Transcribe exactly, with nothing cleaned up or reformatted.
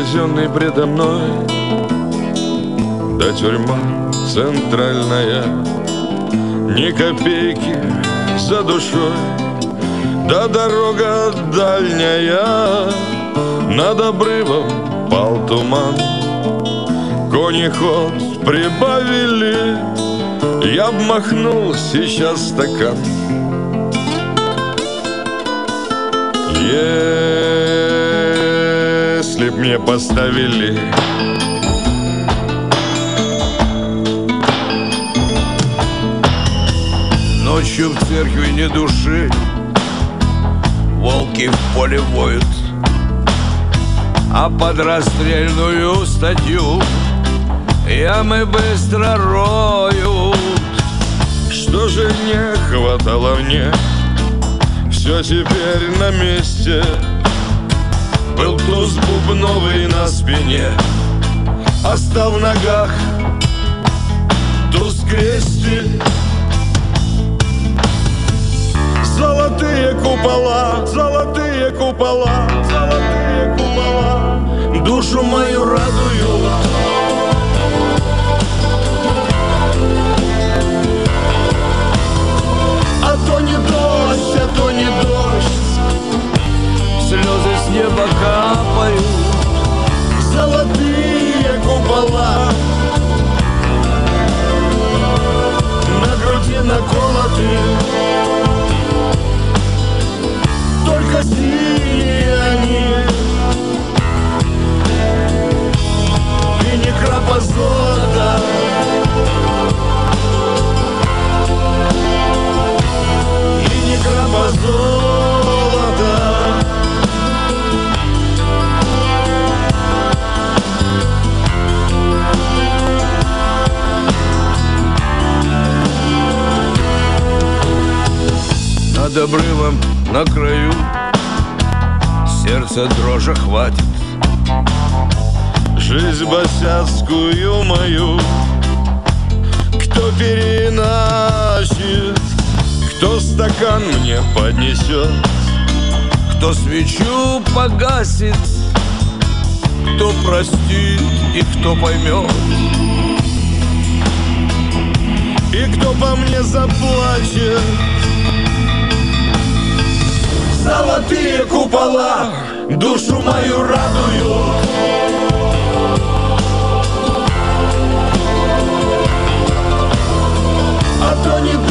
казенный предо мной, да тюрьма центральная, ни копейки за душой, да дорога дальняя. Над обрывом пал туман, кони ход прибавили, я б махнул сейчас стакан. Если б мне поставили ночью в церкви ни души, волки в поле воют, а под расстрельную статью ямы быстро роют. что же не хватало мне, все теперь на месте. Был туз бубновый на спине, остав в ногах туз крестик. Золотые купола, золотые купола, золотые купола душу мою радуют. А то не дождь, а то не дождь, Слезы с неба капают, золотые купола на груди наколоты, только синие они, и не крапа золота. И не крапа золота. над обрывом на краю сердце дрожи хватит. Жизнь босяцкую мою кто переначит, кто стакан мне поднесет, Кто свечу погасит, кто простит и кто поймет, и кто по мне заплачет. Золотые купола душу мою радуют. А то не